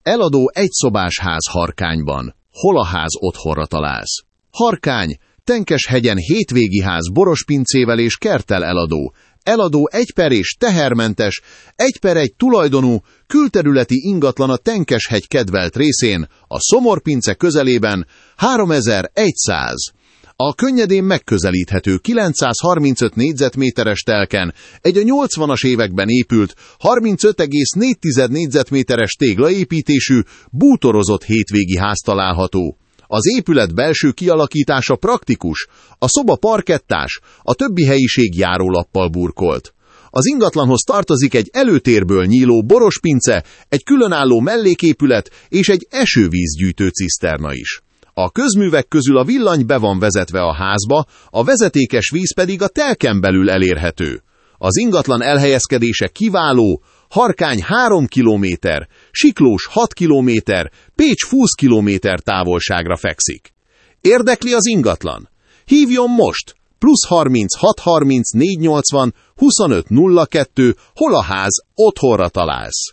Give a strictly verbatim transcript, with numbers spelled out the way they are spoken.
Eladó egyszobás ház Harkányban. Hol a ház otthonra találsz? Harkány, Tenkeshegyen hétvégi ház borospincével és kerttel eladó. Eladó egy per és tehermentes, egy per egy tulajdonú, külterületi ingatlan a Tenkeshegy kedvelt részén, a Szomorpince közelében, háromezer-száz. A könnyedén megközelíthető kilencszázharmincöt négyzetméteres telken egy a nyolcvanas években épült, harmincöt egész négy négyzetméteres téglaépítésű, bútorozott hétvégi ház található. Az épület belső kialakítása praktikus, a szoba parkettás, a többi helyiség járólappal burkolt. Az ingatlanhoz tartozik egy előtérből nyíló borospince, egy különálló melléképület és egy esővízgyűjtő ciszterna is. A közművek közül a villany be van vezetve a házba, a vezetékes víz pedig a telken belül elérhető. Az ingatlan elhelyezkedése kiváló, Harkány három kilométer, Siklós hat kilométer, Pécs húsz kilométer távolságra fekszik. Érdekli az ingatlan? Hívjon most! plusz harminc hat harminc négy nyolcvan huszonöt nulla kettő, hol a ház, otthonra találsz.